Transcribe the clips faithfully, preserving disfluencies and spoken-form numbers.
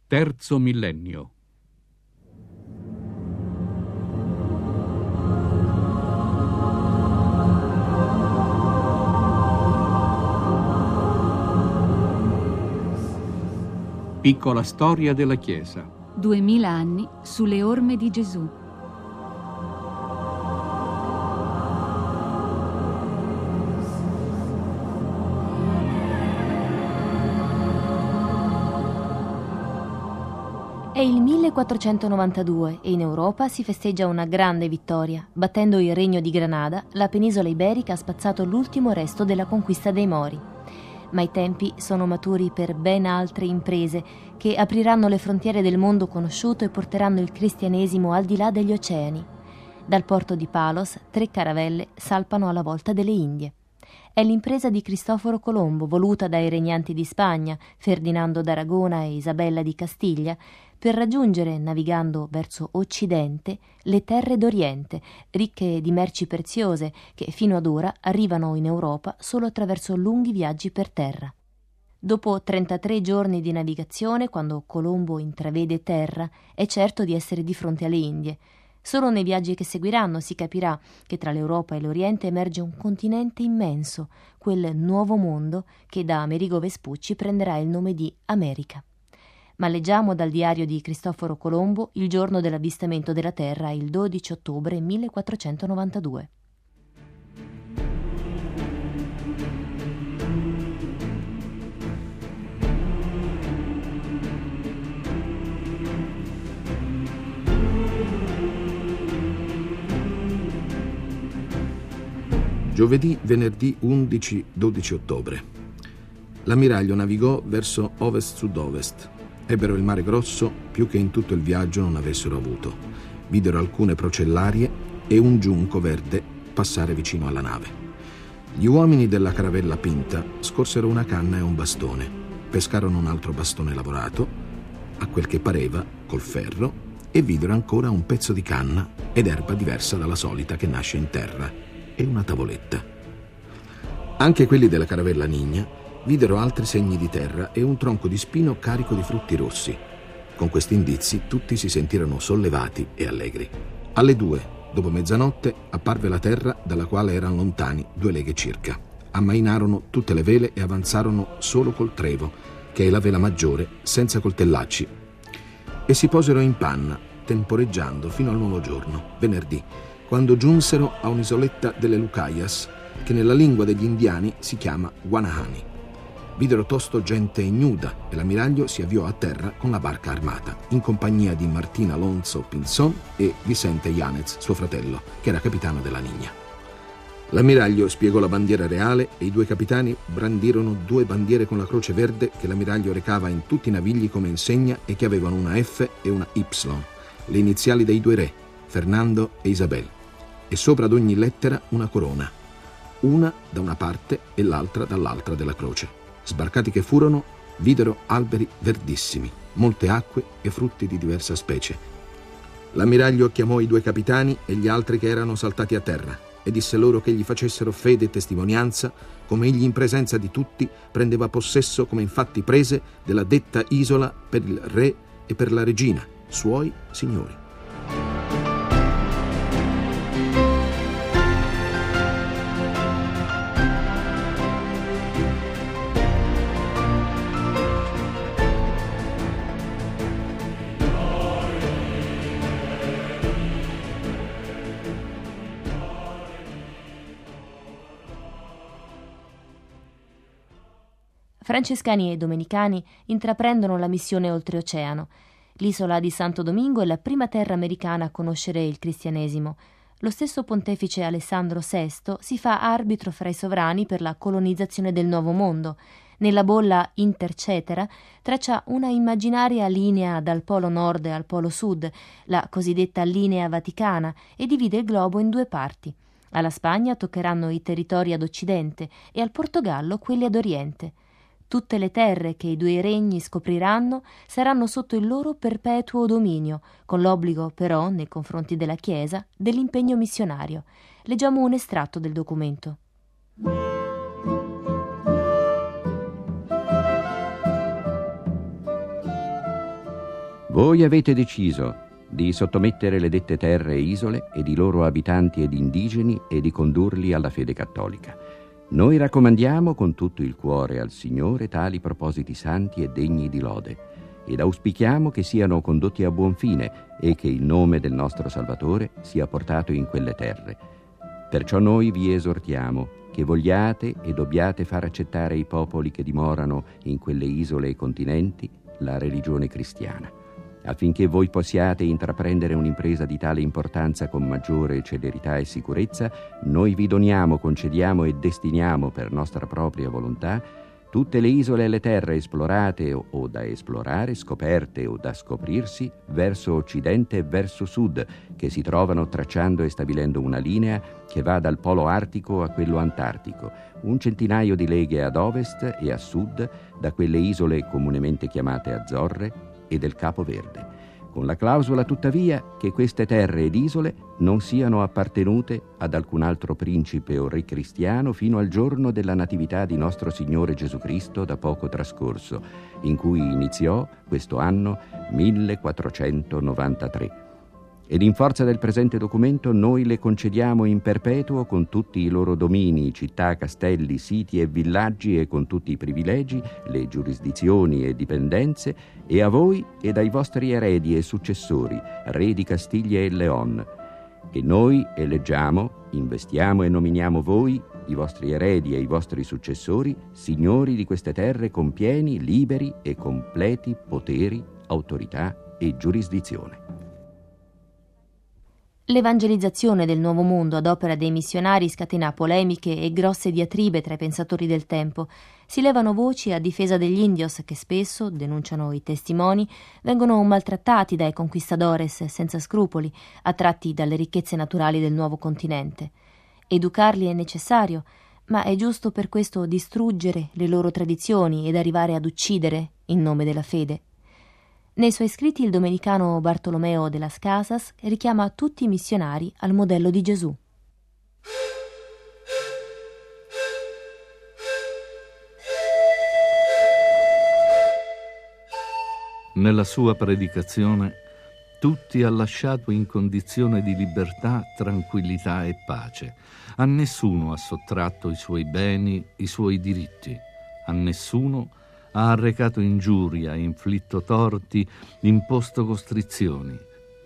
Terzo millennio. Piccola storia della Chiesa. Duemila anni sulle orme di Gesù. È il millequattrocentonovantadue e in Europa si festeggia una grande vittoria. Battendo il Regno di Granada, la penisola iberica ha spazzato l'ultimo resto della conquista dei Mori. Ma i tempi sono maturi per ben altre imprese che apriranno le frontiere del mondo conosciuto e porteranno il cristianesimo al di là degli oceani. Dal porto di Palos, tre caravelle salpano alla volta delle Indie. È l'impresa di Cristoforo Colombo, voluta dai regnanti di Spagna, Ferdinando d'Aragona e Isabella di Castiglia, per raggiungere, navigando verso Occidente, le terre d'Oriente, ricche di merci preziose che fino ad ora arrivano in Europa solo attraverso lunghi viaggi per terra. Dopo trentatré giorni di navigazione, quando Colombo intravede terra, è certo di essere di fronte alle Indie. Solo nei viaggi che seguiranno si capirà che tra l'Europa e l'Oriente emerge un continente immenso, quel nuovo mondo che da Amerigo Vespucci prenderà il nome di America. Ma leggiamo dal diario di Cristoforo Colombo il giorno dell'avvistamento della Terra, il dodici ottobre millequattrocentonovantadue. Giovedì, venerdì undici dodici ottobre. L'ammiraglio navigò verso ovest-sud-ovest. Ebbero il mare grosso più che in tutto il viaggio non avessero avuto. Videro alcune procellarie e un giunco verde passare vicino alla nave. Gli uomini della caravella Pinta scorsero una canna e un bastone. Pescarono un altro bastone lavorato, a quel che pareva, col ferro, e videro ancora un pezzo di canna ed erba diversa dalla solita che nasce in terra, e una tavoletta. Anche quelli della caravella Nigna videro altri segni di terra e un tronco di spino carico di frutti rossi. Con questi indizi tutti si sentirono sollevati e allegri. Alle due, dopo mezzanotte, apparve la terra dalla quale erano lontani due leghe circa. Ammainarono tutte le vele e avanzarono solo col trevo, che è la vela maggiore, senza coltellacci, e si posero in panna, temporeggiando fino al nuovo giorno, venerdì, quando giunsero a un'isoletta delle Lucayas, che nella lingua degli indiani si chiama Guanahani. Videro tosto gente ignuda e l'ammiraglio si avviò a terra con la barca armata, in compagnia di Martín Alonso Pinzón e Vicente Yáñez, suo fratello, che era capitano della Nigna. L'ammiraglio spiegò la bandiera reale e i due capitani brandirono due bandiere con la croce verde che l'ammiraglio recava in tutti i navigli come insegna e che avevano una F e una Y, le iniziali dei due re, Fernando e Isabel, e sopra ad ogni lettera una corona, una da una parte e l'altra dall'altra della croce. Sbarcati che furono, videro alberi verdissimi, molte acque e frutti di diversa specie. L'ammiraglio chiamò i due capitani e gli altri che erano saltati a terra e disse loro che gli facessero fede e testimonianza, come egli in presenza di tutti prendeva possesso come infatti prese della detta isola per il re e per la regina, suoi signori. Francescani e domenicani intraprendono la missione oltreoceano. L'isola di Santo Domingo è la prima terra americana a conoscere il cristianesimo. Lo stesso pontefice Alessandro sesto si fa arbitro fra i sovrani per la colonizzazione del Nuovo Mondo. Nella bolla Intercetera traccia una immaginaria linea dal polo nord al polo sud, la cosiddetta linea vaticana, e divide il globo in due parti. Alla Spagna toccheranno i territori ad occidente e al Portogallo quelli ad oriente. Tutte le terre che i due regni scopriranno saranno sotto il loro perpetuo dominio, con l'obbligo però, nei confronti della Chiesa, dell'impegno missionario. Leggiamo un estratto del documento. Voi avete deciso di sottomettere le dette terre e isole ed i loro abitanti ed indigeni e di condurli alla fede cattolica. Noi raccomandiamo con tutto il cuore al Signore tali propositi santi e degni di lode, ed auspichiamo che siano condotti a buon fine e che il nome del nostro Salvatore sia portato in quelle terre. Perciò noi vi esortiamo che vogliate e dobbiate far accettare ai popoli che dimorano in quelle isole e continenti la religione cristiana, affinché voi possiate intraprendere un'impresa di tale importanza con maggiore celerità e sicurezza. Noi vi doniamo, concediamo e destiniamo per nostra propria volontà tutte le isole e le terre esplorate o, o da esplorare, scoperte o da scoprirsi, verso occidente e verso sud, che si trovano tracciando e stabilendo una linea che va dal polo artico a quello antartico, un centinaio di leghe ad ovest e a sud da quelle isole comunemente chiamate Azzorre e del Capo Verde, con la clausola tuttavia che queste terre ed isole non siano appartenute ad alcun altro principe o re cristiano fino al giorno della natività di nostro Signore Gesù Cristo da poco trascorso, in cui iniziò questo anno millequattrocentonovantatré. Ed in forza del presente documento noi le concediamo in perpetuo con tutti i loro domini, città, castelli, siti e villaggi e con tutti i privilegi, le giurisdizioni e dipendenze, e a voi ed ai vostri eredi e successori, re di Castiglia e Leon. E noi eleggiamo, investiamo e nominiamo voi, i vostri eredi e i vostri successori, signori di queste terre con pieni, liberi e completi poteri, autorità e giurisdizione. L'evangelizzazione del Nuovo Mondo ad opera dei missionari scatena polemiche e grosse diatribe tra i pensatori del tempo. Si levano voci a difesa degli indios che spesso, denunciano i testimoni, vengono maltrattati dai conquistadores senza scrupoli, attratti dalle ricchezze naturali del nuovo continente. Educarli è necessario, ma è giusto per questo distruggere le loro tradizioni ed arrivare ad uccidere in nome della fede. Nei suoi scritti il domenicano Bartolomeo de las Casas richiama tutti i missionari al modello di Gesù. Nella sua predicazione tutti ha lasciato in condizione di libertà, tranquillità e pace. A nessuno ha sottratto i suoi beni, i suoi diritti. A nessuno ha arrecato ingiuria, inflitto torti, imposto costrizioni.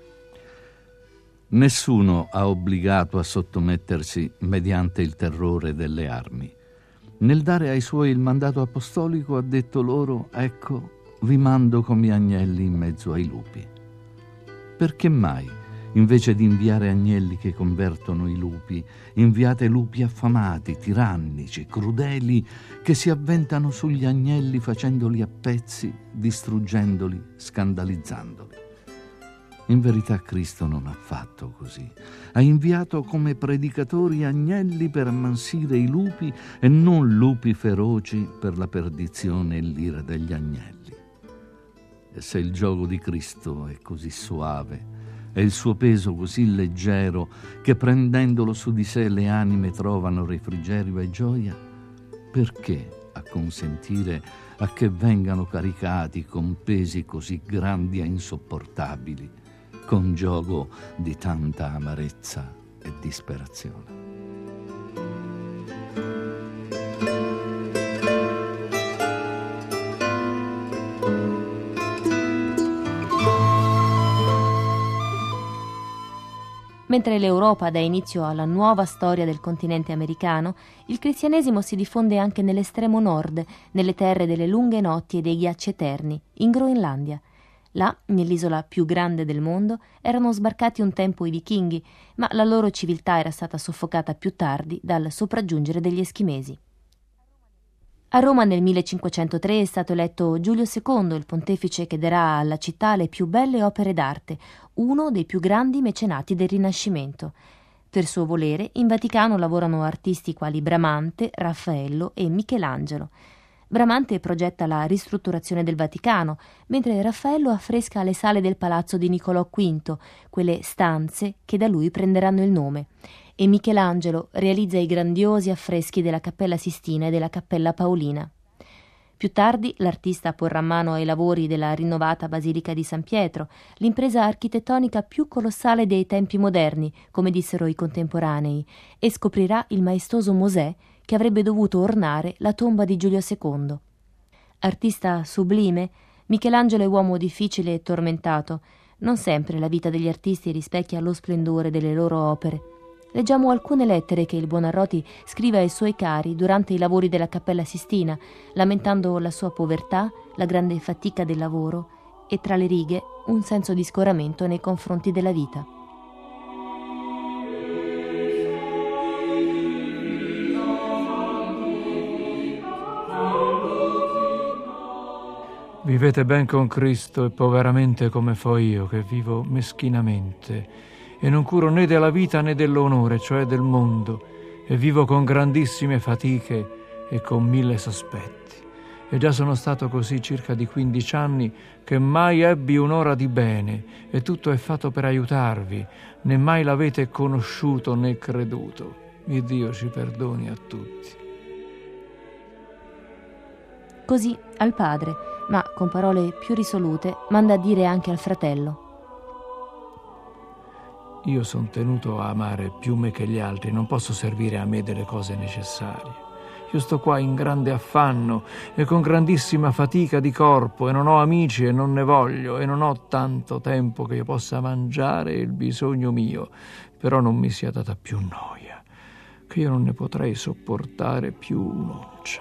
Nessuno ha obbligato a sottomettersi mediante il terrore delle armi. Nel dare ai suoi il mandato apostolico ha detto loro: ecco, vi mando come agnelli in mezzo ai lupi. Perché mai, invece di inviare agnelli che convertono i lupi, inviate lupi affamati, tirannici, crudeli, che si avventano sugli agnelli facendoli a pezzi, distruggendoli, scandalizzandoli? In verità Cristo non ha fatto così. Ha inviato come predicatori agnelli per ammansire i lupi e non lupi feroci per la perdizione e l'ira degli agnelli. E se il giogo di Cristo è così suave e il suo peso così leggero che prendendolo su di sé le anime trovano refrigerio e gioia, perché acconsentire a che vengano caricati con pesi così grandi e insopportabili, con giogo di tanta amarezza e disperazione? Mentre l'Europa dà inizio alla nuova storia del continente americano, il cristianesimo si diffonde anche nell'estremo nord, nelle terre delle lunghe notti e dei ghiacci eterni, in Groenlandia. Là, nell'isola più grande del mondo, erano sbarcati un tempo i vichinghi, ma la loro civiltà era stata soffocata più tardi dal sopraggiungere degli eschimesi. A Roma nel millecinquecentotre è stato eletto Giulio secondo, il pontefice che darà alla città le più belle opere d'arte, uno dei più grandi mecenati del Rinascimento. Per suo volere, in Vaticano lavorano artisti quali Bramante, Raffaello e Michelangelo. Bramante progetta la ristrutturazione del Vaticano, mentre Raffaello affresca le sale del palazzo di Niccolò quinto, quelle stanze che da lui prenderanno il nome, e Michelangelo realizza i grandiosi affreschi della Cappella Sistina e della Cappella Paolina. Più tardi l'artista porrà mano ai lavori della rinnovata Basilica di San Pietro, l'impresa architettonica più colossale dei tempi moderni, come dissero i contemporanei, e scoprirà il maestoso mosè che avrebbe dovuto ornare la tomba di Giulio secondo. Artista sublime, Michelangelo è uomo difficile e tormentato. Non sempre la vita degli artisti rispecchia lo splendore delle loro opere. Leggiamo alcune lettere che il Buonarroti scrive ai suoi cari durante i lavori della Cappella Sistina, lamentando la sua povertà, la grande fatica del lavoro e, tra le righe, un senso di scoramento nei confronti della vita. Vivete ben con Cristo e poveramente come fo io, che vivo meschinamente e non curo né della vita né dell'onore, cioè del mondo, e vivo con grandissime fatiche e con mille sospetti. E già sono stato così circa di quindici anni che mai ebbi un'ora di bene, e tutto è fatto per aiutarvi, né mai l'avete conosciuto né creduto. Il Dio ci perdoni a tutti. Così al padre, ma con parole più risolute, manda a dire anche al fratello: io son tenuto a amare più me che gli altri, non posso servire a me delle cose necessarie. Io sto qua in grande affanno e con grandissima fatica di corpo, e non ho amici e non ne voglio, e non ho tanto tempo che io possa mangiare il bisogno mio, però non mi sia data più noia, che io non ne potrei sopportare più un'oncia.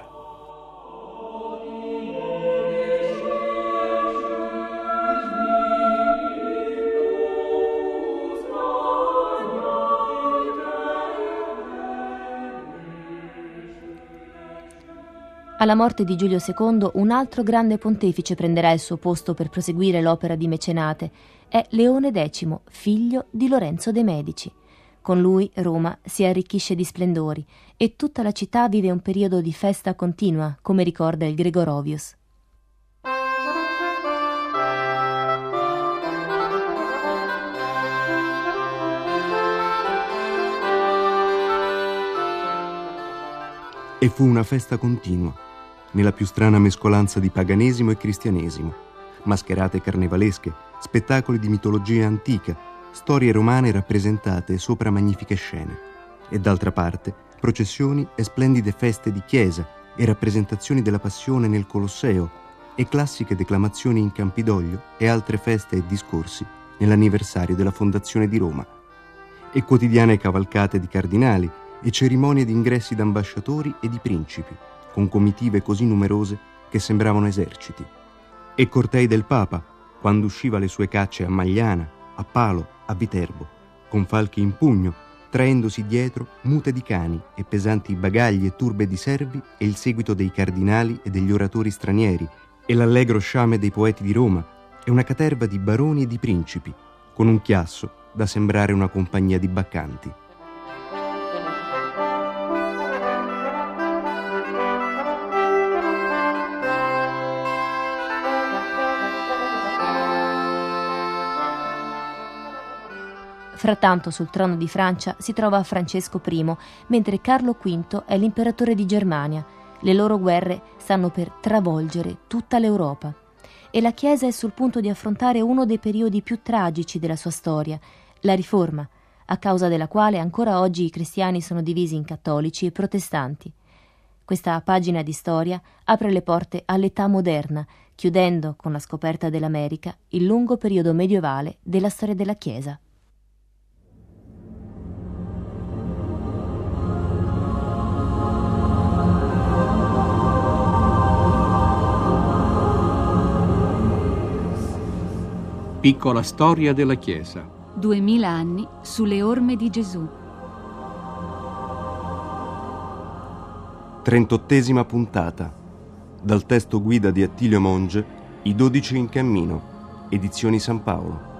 Alla morte di Giulio secondo, un altro grande pontefice prenderà il suo posto per proseguire l'opera di mecenate. È Leone decimo, figlio di Lorenzo de' Medici. Con lui Roma si arricchisce di splendori e tutta la città vive un periodo di festa continua, come ricorda il Gregorovius. E fu una festa continua, nella più strana mescolanza di paganesimo e cristianesimo, mascherate carnevalesche, spettacoli di mitologia antica, storie romane rappresentate sopra magnifiche scene, e d'altra parte processioni e splendide feste di chiesa e rappresentazioni della Passione nel Colosseo e classiche declamazioni in Campidoglio e altre feste e discorsi nell'anniversario della fondazione di Roma, e quotidiane cavalcate di cardinali e cerimonie di ingressi d'ambasciatori e di principi, con comitive così numerose che sembravano eserciti, e cortei del Papa, quando usciva alle sue cacce a Magliana, a Palo, a Viterbo, con falchi in pugno, traendosi dietro mute di cani e pesanti bagagli e turbe di servi, e il seguito dei cardinali e degli oratori stranieri, e l'allegro sciame dei poeti di Roma, e una caterva di baroni e di principi, con un chiasso da sembrare una compagnia di baccanti. Frattanto sul trono di Francia si trova Francesco primo, mentre Carlo quinto è l'imperatore di Germania. Le loro guerre stanno per travolgere tutta l'Europa. E la Chiesa è sul punto di affrontare uno dei periodi più tragici della sua storia, la Riforma, a causa della quale ancora oggi i cristiani sono divisi in cattolici e protestanti. Questa pagina di storia apre le porte all'età moderna, chiudendo con la scoperta dell'America il lungo periodo medievale della storia della Chiesa. Piccola storia della Chiesa. Duemila anni sulle orme di Gesù. Trentottesima puntata. Dal testo guida di Attilio Monge, I dodici in cammino, edizioni San Paolo.